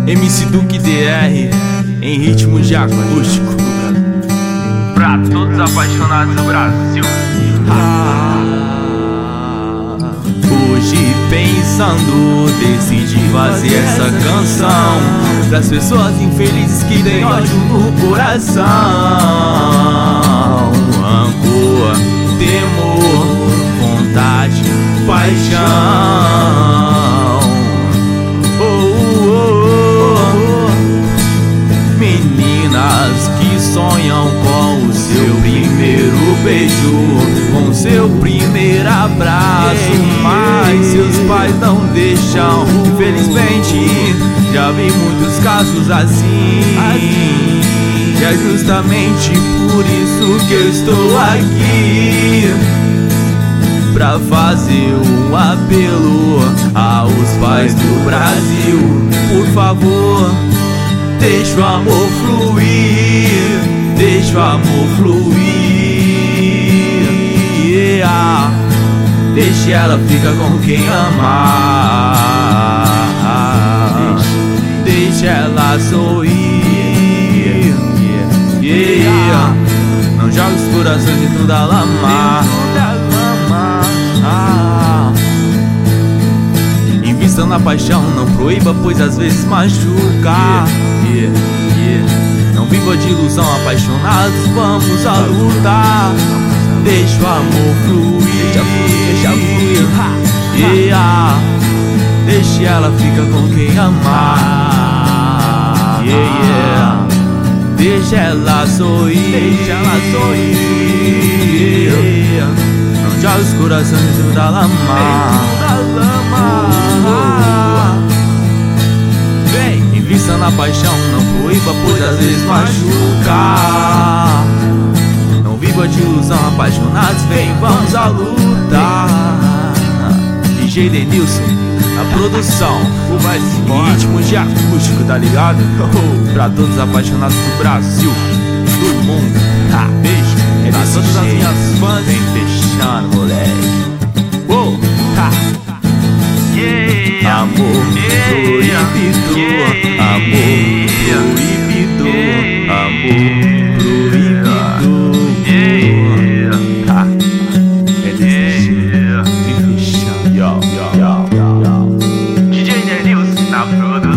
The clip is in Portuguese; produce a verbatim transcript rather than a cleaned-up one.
M C Duque D R em ritmo de acústico. Pra todos os apaixonados do Brasil. Ah, hoje pensando, decidi fazer essa canção pras pessoas infelizes que têm ódio no coração. Rancor, temor, vontade, paixão. Oh, oh, oh. Meninas que sonham com o seu primeiro beijo, com seu primeiro abraço, mas seus pais não deixam. Infelizmente, já vi muitos casos assim. E é justamente por isso que eu estou aqui, pra fazer um apelo aos pais do Brasil. Por favor, deixa o amor fluir, deixa o amor fluir, yeah. Deixa ela ficar com quem amar, deixa ela sorrir, yeah. Não joga os corações dentro da lama, ah. Invista na paixão, não proíba, pois às vezes machuca, yeah, yeah. Não viva de ilusão, apaixonados, vamos à luta. Deixa o amor fluir, deixa fluir, deixa fluir, yeah. Deixa ela ficar com quem amar, yeah, yeah. Deixa ela sorrir, deixa ela sorrir, yeah. Não joga os corações dentro da lama, vem, invista na paixão, não proíba, pois às vezes machuca. Não viva de ilusão, apaixonados, vem, vamos à luta. D J Denilson na produção, o mais em ritmo de acústico, tá ligado? Pra todos os apaixonados do Brasil, do mundo, ah, beijo é pra todas as minhas fãs. Vem fechando, moleque. Oh, ha. Yeah. Amor proibido, yeah. Amor proibido, yeah. Amor proibido, yeah. Ha. É desse jeito, vem fechando, yo, yo, yo, yo. D J Denilson na produção.